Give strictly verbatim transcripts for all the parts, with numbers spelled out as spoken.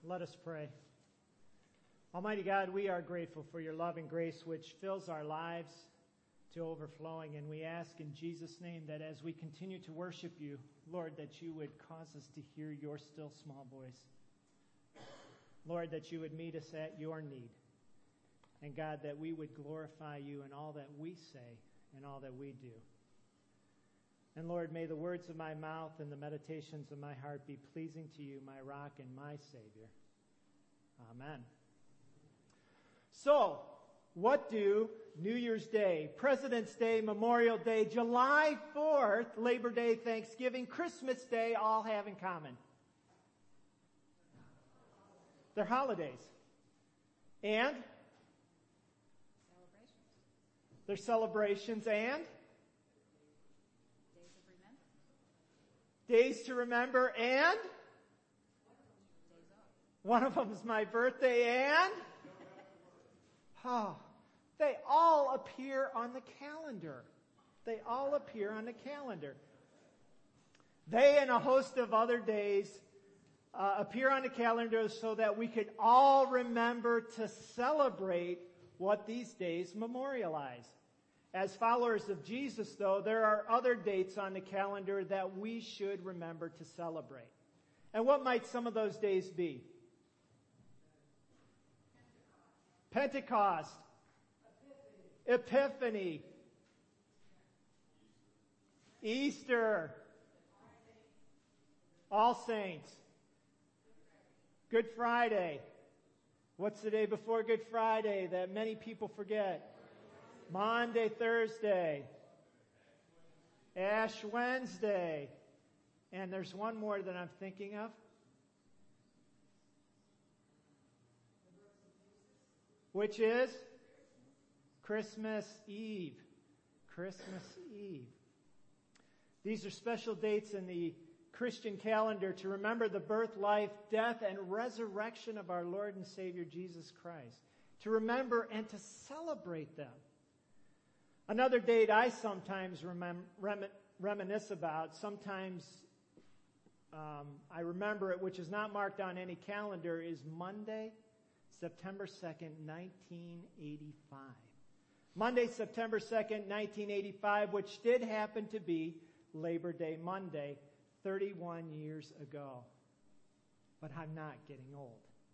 Let us pray. Almighty God, we are grateful for your love and grace which fills our lives to overflowing, and we ask in Jesus' name that as we continue to worship you, Lord, that you would cause us to hear your still small voice. Lord, that you would meet us at your need. And God, that we would glorify you in all that we say and all that we do. And Lord, may the words of my mouth and the meditations of my heart be pleasing to you, my rock and my Savior. Amen. So, what do New Year's Day, President's Day, Memorial Day, July fourth, Labor Day, Thanksgiving, Christmas Day all have in common? They're holidays. And? Celebrations. They're celebrations and? Days of remembrance. Days to remember and? Days off. One of them is my birthday and? Oh, they all appear on the calendar. They all appear on the calendar. They and a host of other days uh, appear on the calendar so that we can all remember to celebrate what these days memorialize. As followers of Jesus, though, there are other dates on the calendar that we should remember to celebrate. And what might some of those days be? Pentecost, Epiphany, Easter, All Saints, Good Friday. What's the day before Good Friday that many people forget? Monday, Thursday, Ash Wednesday, and there's one more that I'm thinking of. Which is Christmas Eve. Christmas Eve. These are special dates in the Christian calendar to remember the birth, life, death, and resurrection of our Lord and Savior Jesus Christ. To remember and to celebrate them. Another date I sometimes remem- rem- reminisce about, sometimes um, I remember it, which is not marked on any calendar, is Monday, September second, nineteen eighty-five. Monday, September second, nineteen eighty-five, which did happen to be Labor Day Monday, thirty-one years ago. But I'm not getting old.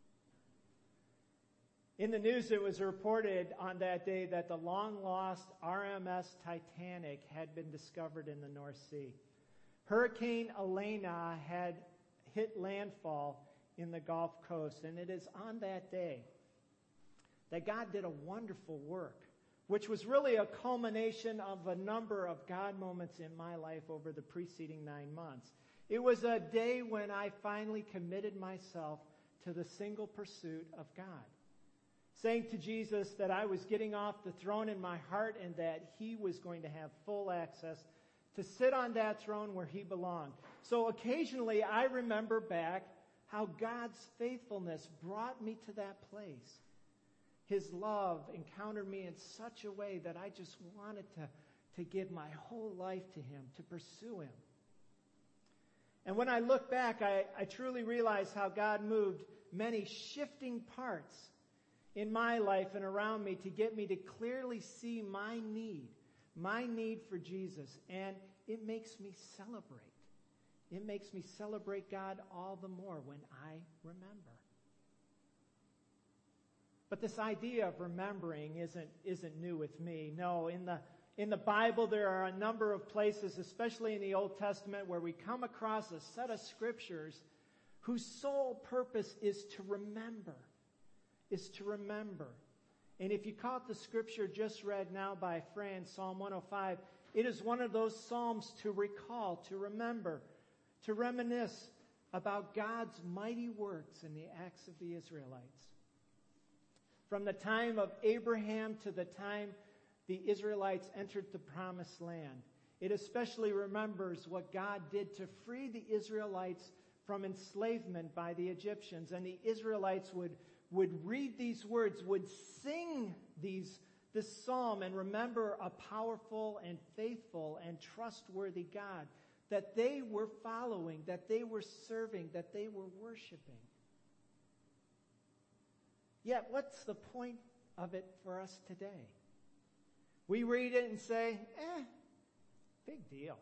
In the news, it was reported on that day that the long-lost R M S Titanic had been discovered in the North Sea. Hurricane Elena had hit landfall in the Gulf Coast, and it is on that day that God did a wonderful work, which was really a culmination of a number of God moments in my life over the preceding nine months. It was a day when I finally committed myself to the single pursuit of God, saying to Jesus that I was getting off the throne in my heart and that he was going to have full access to sit on that throne where he belonged. So occasionally I remember back how God's faithfulness brought me to that place. His love encountered me in such a way that I just wanted to, to give my whole life to him, to pursue him. And when I look back, I, I truly realize how God moved many shifting parts in my life and around me to get me to clearly see my need, my need for Jesus. And it makes me celebrate. It makes me celebrate God all the more when I remember. But this idea of remembering isn't, isn't new with me. No, in the, in the Bible there are a number of places, especially in the Old Testament, where we come across a set of scriptures whose sole purpose is to remember. Is to remember. And if you caught the scripture just read now by Fran, Psalm one oh five, it is one of those psalms to recall, to remember, to reminisce about God's mighty works and the acts of the Israelites. From the time of Abraham to the time the Israelites entered the promised land, it especially remembers what God did to free the Israelites from enslavement by the Egyptians. And the Israelites would, would read these words, would sing these, this psalm, and remember a powerful and faithful and trustworthy God that they were following, that they were serving, that they were worshiping. Yet, what's the point of it for us today? We read it and say, eh, big deal.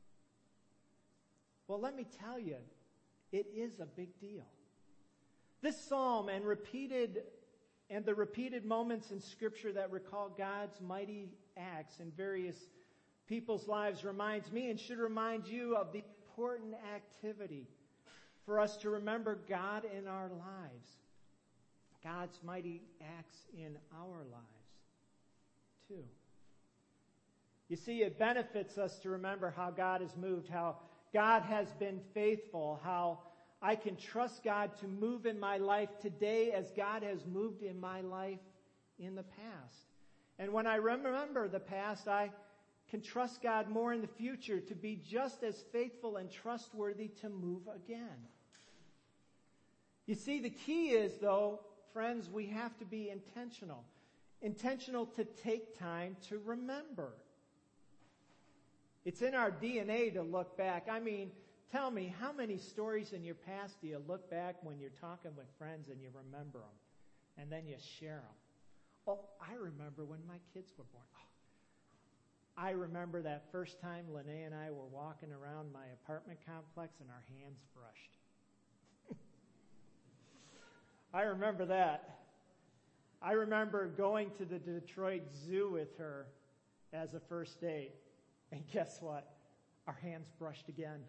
Well, let me tell you, it is a big deal. This psalm and repeated and the repeated moments in Scripture that recall God's mighty acts in various people's lives reminds me and should remind you of the important activity for us to remember God in our lives. God's mighty acts in our lives, too. You see, it benefits us to remember how God has moved, how God has been faithful, how I can trust God to move in my life today as God has moved in my life in the past. And when I remember the past, I can trust God more in the future to be just as faithful and trustworthy to move again. You see, the key is, though, friends, we have to be intentional. Intentional to take time to remember. It's in our D N A to look back. I mean, tell me, how many stories in your past do you look back when you're talking with friends and you remember them? And then you share them. Oh, I remember when my kids were born. Oh, I remember that first time Lene and I were walking around my apartment complex and our hands brushed. I remember that. I remember going to the Detroit Zoo with her as a first date. And guess what? Our hands brushed again.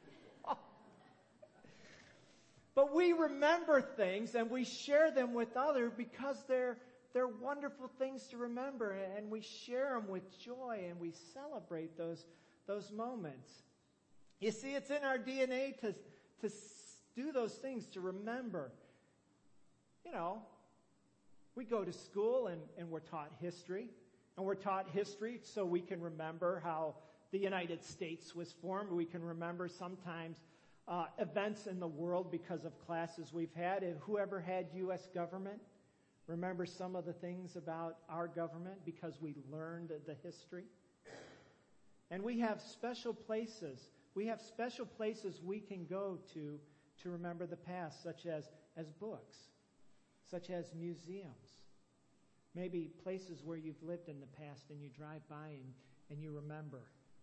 But we remember things and we share them with others because they're, they're wonderful things to remember. And we share them with joy and we celebrate those, those moments. You see, it's in our D N A to, to do those things, to remember. You know, we go to school and, and we're taught history. And we're taught history so we can remember how the United States was formed. We can remember sometimes uh, events in the world because of classes we've had. And whoever had U S government, remember some of the things about our government because we learned the history. And we have special places. We have special places we can go to to remember the past, such as, as books, such as museums. Maybe places where you've lived in the past and you drive by and, and you remember.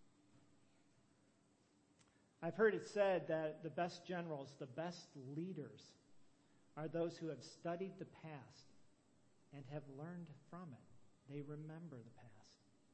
I've heard it said that the best generals, the best leaders, are those who have studied the past and have learned from it. They remember the past.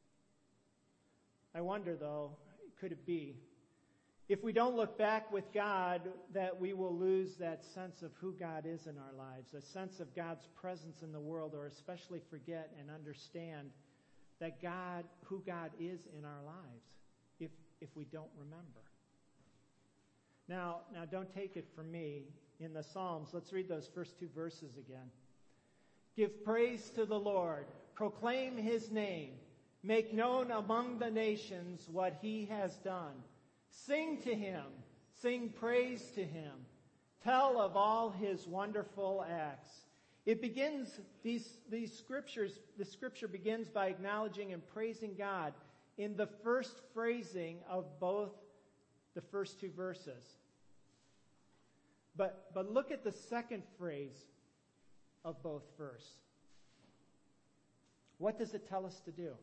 I wonder, though, could it be, if we don't look back with God, that we will lose that sense of who God is in our lives, a sense of God's presence in the world, or especially forget and understand that God, who God is in our lives, if if we don't remember. Now, now don't take it from me. In the Psalms, let's read those first two verses again. Give praise to the Lord, proclaim his name, make known among the nations what he has done. Sing to him, sing praise to him, tell of all his wonderful acts. It begins, these, these scriptures, the scripture begins by acknowledging and praising God in the first phrasing of both the first two verses. But, but look at the second phrase of both verses. What does it tell us to do?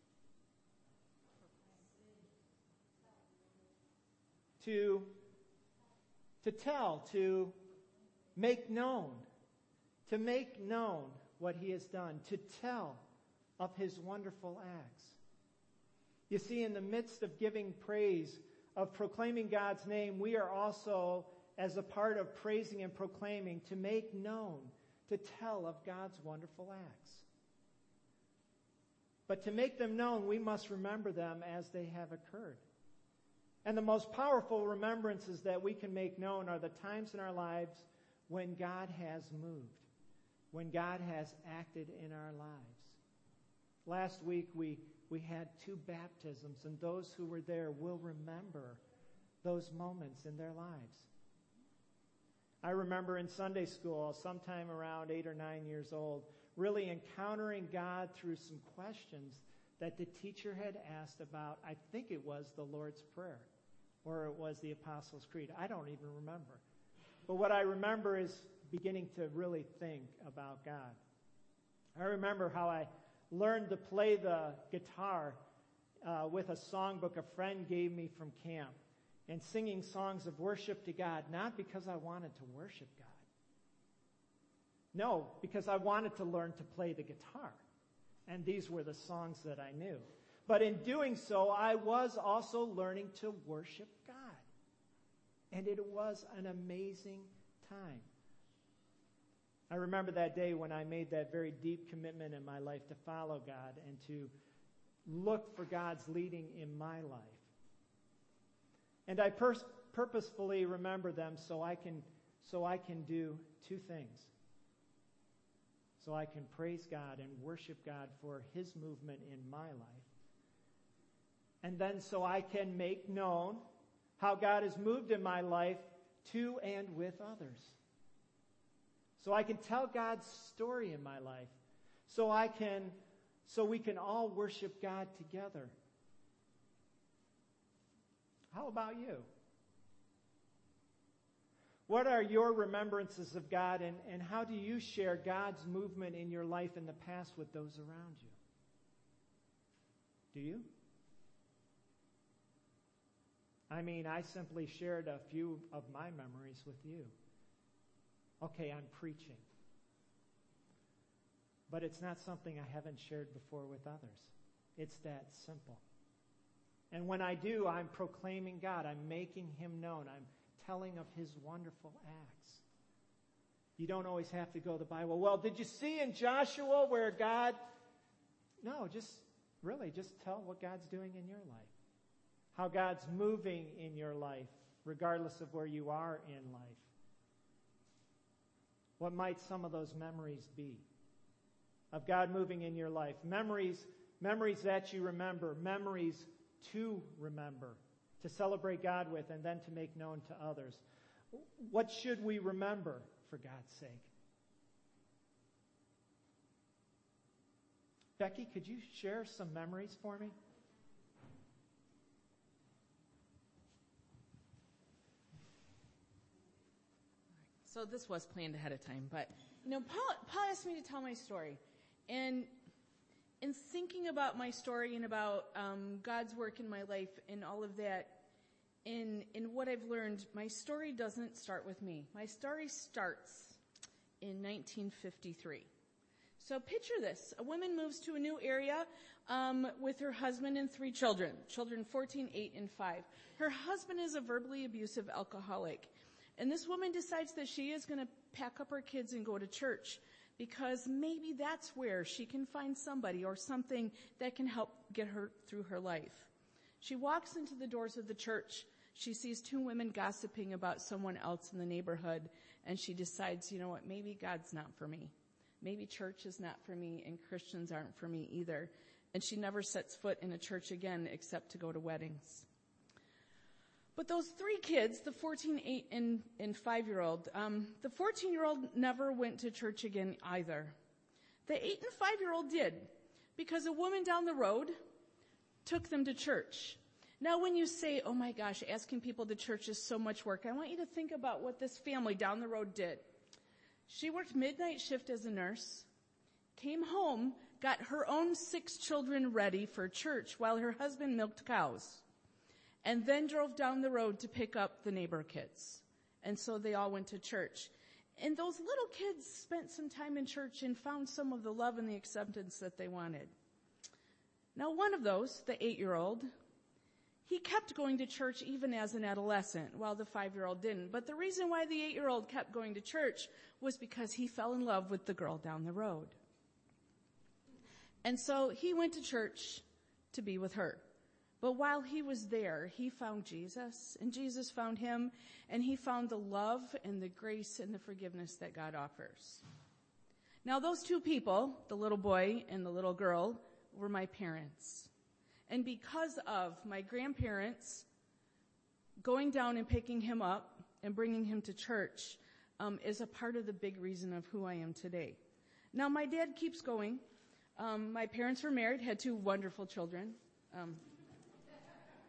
To, to tell, to make known, to make known what he has done, to tell of his wonderful acts. You see, in the midst of giving praise, of proclaiming God's name, we are also, as a part of praising and proclaiming, to make known, to tell of God's wonderful acts. But to make them known, we must remember them as they have occurred. And the most powerful remembrances that we can make known are the times in our lives when God has moved, when God has acted in our lives. Last week we, we had two baptisms, and those who were there will remember those moments in their lives. I remember in Sunday school, sometime around eight or nine years old, really encountering God through some questions that the teacher had asked about. I think it was the Lord's Prayer, or it was the Apostles' Creed. I don't even remember. But what I remember is beginning to really think about God. I remember how I learned to play the guitar uh, with a songbook a friend gave me from camp, and singing songs of worship to God, not because I wanted to worship God. No, because I wanted to learn to play the guitar. And these were the songs that I knew. But in doing so, I was also learning to worship God. And it was an amazing time. I remember that day when I made that very deep commitment in my life to follow God and to look for God's leading in my life. And I pers- purposefully remember them so I can so I can do two things. So I can praise God and worship God for His movement in my life. And then so I can make known how God has moved in my life to and with others. So I can tell God's story in my life. So I can so we can all worship God together. How about you? What are your remembrances of God, and, and how do you share God's movement in your life in the past with those around you? Do you? I mean, I simply shared a few of my memories with you. Okay, I'm preaching. But it's not something I haven't shared before with others. It's that simple. And when I do, I'm proclaiming God. I'm making Him known. I'm telling of His wonderful acts. You don't always have to go to the Bible. Well, did you see in Joshua where God... No, just really just tell what God's doing in your life. How God's moving in your life, regardless of where you are in life. What might some of those memories be of God moving in your life? Memories, memories that you remember, memories to remember, to celebrate God with, and then to make known to others. What should we remember, for God's sake? Becky, could you share some memories for me? So this was planned ahead of time, but you know, Paul, Paul asked me to tell my story, and in thinking about my story and about um, God's work in my life and all of that, in in what I've learned, my story doesn't start with me. My story starts in nineteen fifty-three. So picture this: a woman moves to a new area um, with her husband and three children, children fourteen, eight, and five. Her husband is a verbally abusive alcoholic. And this woman decides that she is going to pack up her kids and go to church because maybe that's where she can find somebody or something that can help get her through her life. She walks into the doors of the church. She sees two women gossiping about someone else in the neighborhood, and she decides, you know what, maybe God's not for me. Maybe church is not for me, and Christians aren't for me either. And she never sets foot in a church again except to go to weddings. But those three kids, the fourteen, eight, and, and five-year-old, um, the fourteen-year-old never went to church again either. The eight and five-year-old did, because a woman down the road took them to church. Now, when you say, oh my gosh, asking people to church is so much work, I want you to think about what this family down the road did. She worked midnight shift as a nurse, came home, got her own six children ready for church while her husband milked cows, and then drove down the road to pick up the neighbor kids. And so they all went to church. And those little kids spent some time in church and found some of the love and the acceptance that they wanted. Now, one of those, the eight-year-old, he kept going to church even as an adolescent, while the five-year-old didn't. But the reason why the eight-year-old kept going to church was because he fell in love with the girl down the road. And so he went to church to be with her. But while he was there, he found Jesus, and Jesus found him, and he found the love and the grace and the forgiveness that God offers. Now, those two people, the little boy and the little girl, were my parents. And because of my grandparents going down and picking him up and bringing him to church um, is a part of the big reason of who I am today. Now, my dad keeps going. Um, my parents were married, had two wonderful children. Um,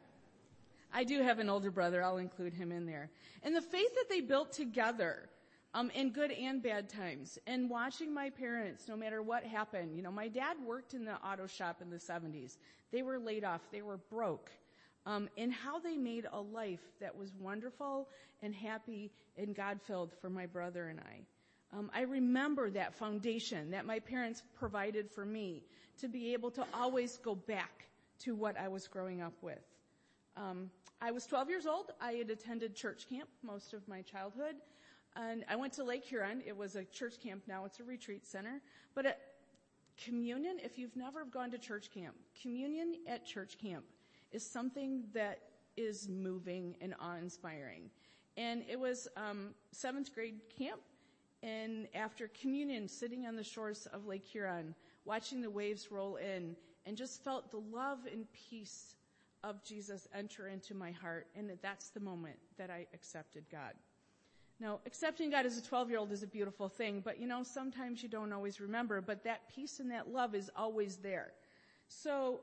I do have an older brother. I'll include him in there. And the faith that they built together um, in good and bad times. And watching my parents, no matter what happened, you know, my dad worked in the auto shop in the seventies. They were laid off. They were broke. Um, and how they made a life that was wonderful and happy and God-filled for my brother and I. Um, I remember that foundation that my parents provided for me to be able to always go back to what I was growing up with. Um, I was twelve years old. I had attended church camp most of my childhood. And I went to Lake Huron. It was a church camp. Now it's a retreat center. But at communion, if you've never gone to church camp, communion at church camp is something that is moving and awe-inspiring. And it was um, seventh grade camp. And after communion, sitting on the shores of Lake Huron, watching the waves roll in, and just felt the love and peace of Jesus enter into my heart. And that's the moment that I accepted God. Now, accepting God as a twelve-year-old is a beautiful thing, but, you know, sometimes you don't always remember, but that peace and that love is always there. So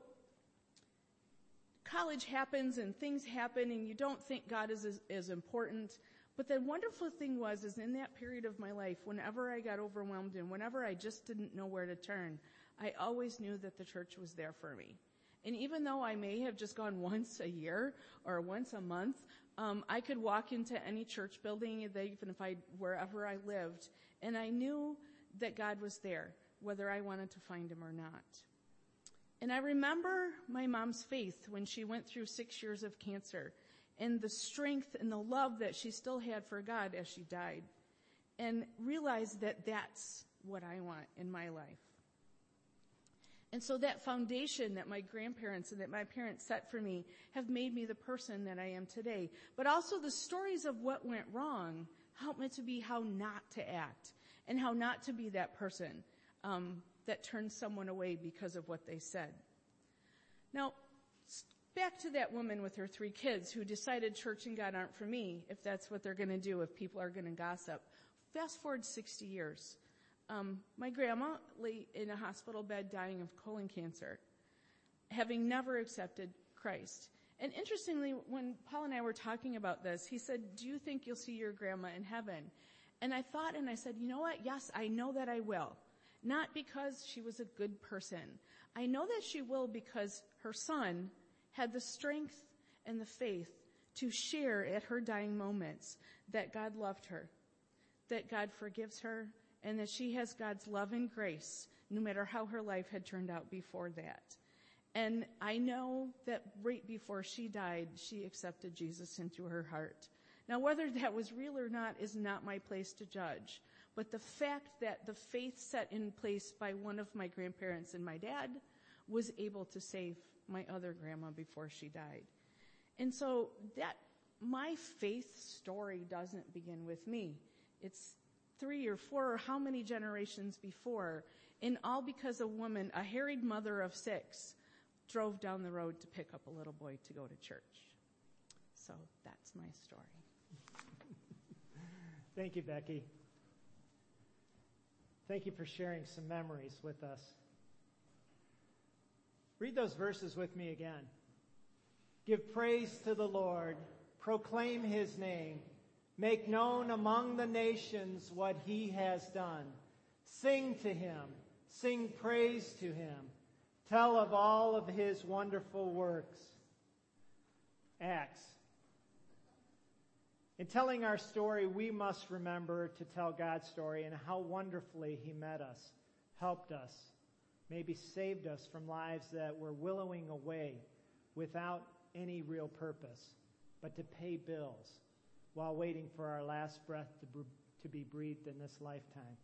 college happens and things happen, and you don't think God is as, as important. But the wonderful thing was, is in that period of my life, whenever I got overwhelmed and whenever I just didn't know where to turn, I always knew that the church was there for me. And even though I may have just gone once a year or once a month, um, I could walk into any church building, even if I, wherever I lived, and I knew that God was there, whether I wanted to find him or not. And I remember my mom's faith when she went through six years of cancer, and the strength and the love that she still had for God as she died, and realized that that's what I want in my life. And so that foundation that my grandparents and that my parents set for me have made me the person that I am today. But also the stories of what went wrong helped me to be how not to act and how not to be that person um, that turned someone away because of what they said. Now, back to that woman with her three kids who decided church and God aren't for me, if that's what they're going to do, if people are going to gossip. Fast forward sixty years. Um, my grandma lay in a hospital bed dying of colon cancer, having never accepted Christ. And interestingly, when Paul and I were talking about this, he said, do you think you'll see your grandma in heaven? And I thought, and I said, you know what? Yes, I know that I will. Not because she was a good person. I know that she will because her son had the strength and the faith to share at her dying moments that God loved her, that God forgives her, and that she has God's love and grace, no matter how her life had turned out before that. And I know that right before she died, she accepted Jesus into her heart. Now, whether that was real or not is not my place to judge. But the fact that the faith set in place by one of my grandparents and my dad was able to save my other grandma before she died. And so that my faith story doesn't begin with me. It's three or four or how many generations before, and all because a woman, a harried mother of six, drove down the road to pick up a little boy to go to church. So that's my story. Thank you, Becky. Thank you for sharing some memories with us. Read those verses with me again. Give praise to the Lord. Proclaim his name. Make known among the nations what he has done. Sing to him. Sing praise to him. Tell of all of his wonderful works. Acts. In telling our story, we must remember to tell God's story and how wonderfully he met us, helped us, maybe saved us from lives that were willowing away without any real purpose, but to pay bills while waiting for our last breath to, br- to be breathed in this lifetime.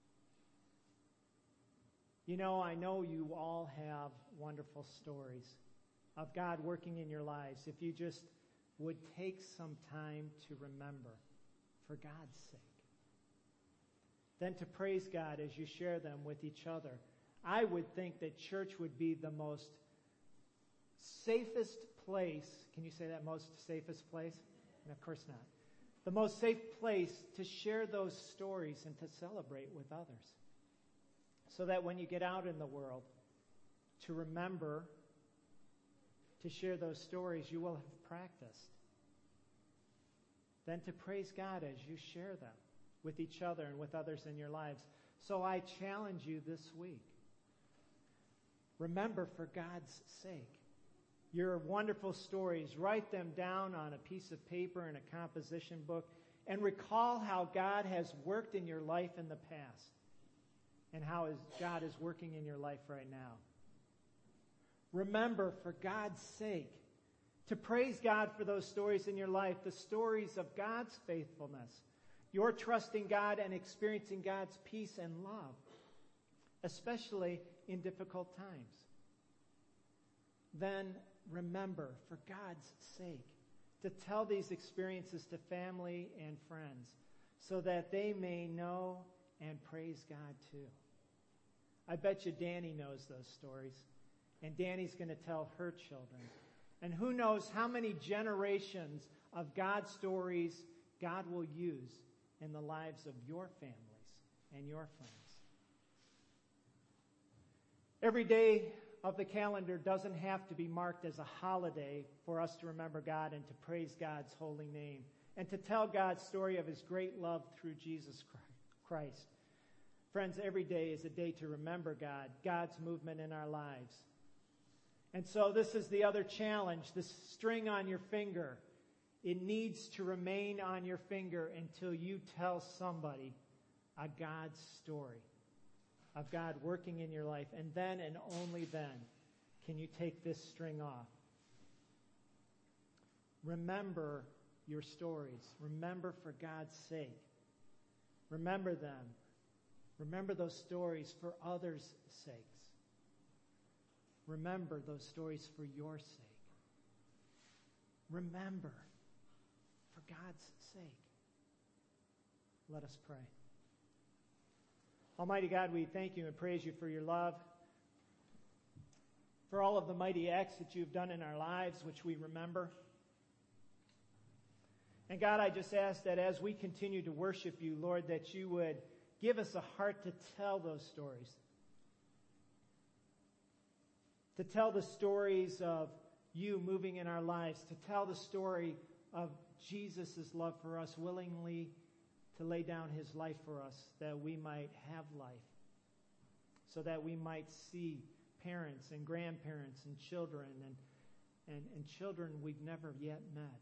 You know, I know you all have wonderful stories of God working in your lives. If you just would take some time to remember, for God's sake. Then to praise God as you share them with each other. I would think that church would be the most safest place. Can you say that, most safest place? No, of course not. The most safe place to share those stories and to celebrate with others. So that when you get out in the world, to remember to share those stories you will have practiced. Then to praise God as you share them with each other and with others in your lives. So I challenge you this week. Remember, for God's sake, your wonderful stories. Write them down on a piece of paper in a composition book and recall how God has worked in your life in the past and how is, God is working in your life right now. Remember, for God's sake, to praise God for those stories in your life, the stories of God's faithfulness, your trusting God and experiencing God's peace and love, especially in difficult times. Then remember, for God's sake, to tell these experiences to family and friends so that they may know and praise God too. I bet you Danny knows those stories, and Danny's going to tell her children. And who knows how many generations of God's stories God will use in the lives of your families and your friends. Every day of the calendar doesn't have to be marked as a holiday for us to remember God and to praise God's holy name and to tell God's story of his great love through Jesus Christ. Friends, every day is a day to remember God, God's movement in our lives. And so this is the other challenge, this string on your finger. It needs to remain on your finger until you tell somebody a God's story of God working in your life. And then and only then can you take this string off. Remember your stories. Remember, for God's sake. Remember them. Remember those stories for others' sakes. Remember those stories for your sake. Remember, for God's sake. Let us pray. Almighty God, we thank you and praise you for your love, for all of the mighty acts that you've done in our lives, which we remember. And God, I just ask that as we continue to worship you, Lord, that you would give us a heart to tell those stories. To tell the stories of you moving in our lives, to tell the story of Jesus' love for us, willingly to lay down his life for us, that we might have life, so that we might see parents and grandparents and children and, and, and children we've never yet met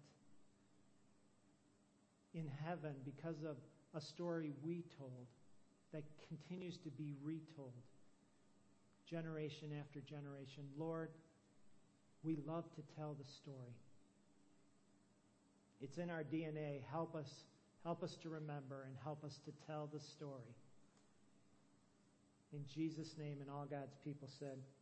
in heaven because of a story we told that continues to be retold generation after generation. Lord, we love to tell the story. It's in our D N A. Help us, help us to remember and help us to tell the story. In Jesus' name, and all God's people said,